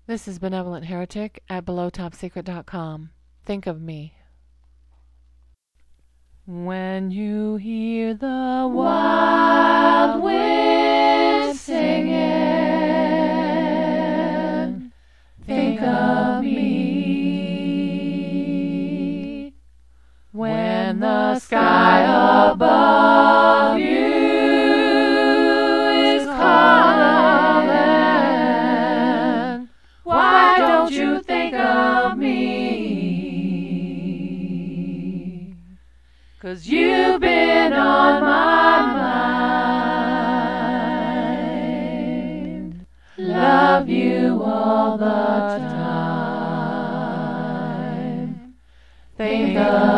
This is Benevolent Heretic at BelowTopSecret.com. Think of me. When you hear the wild wind singing, think of me. When the sky above you is calling, why don't you think of me? 'Cause you've been on my mind. Love you all the time. Think of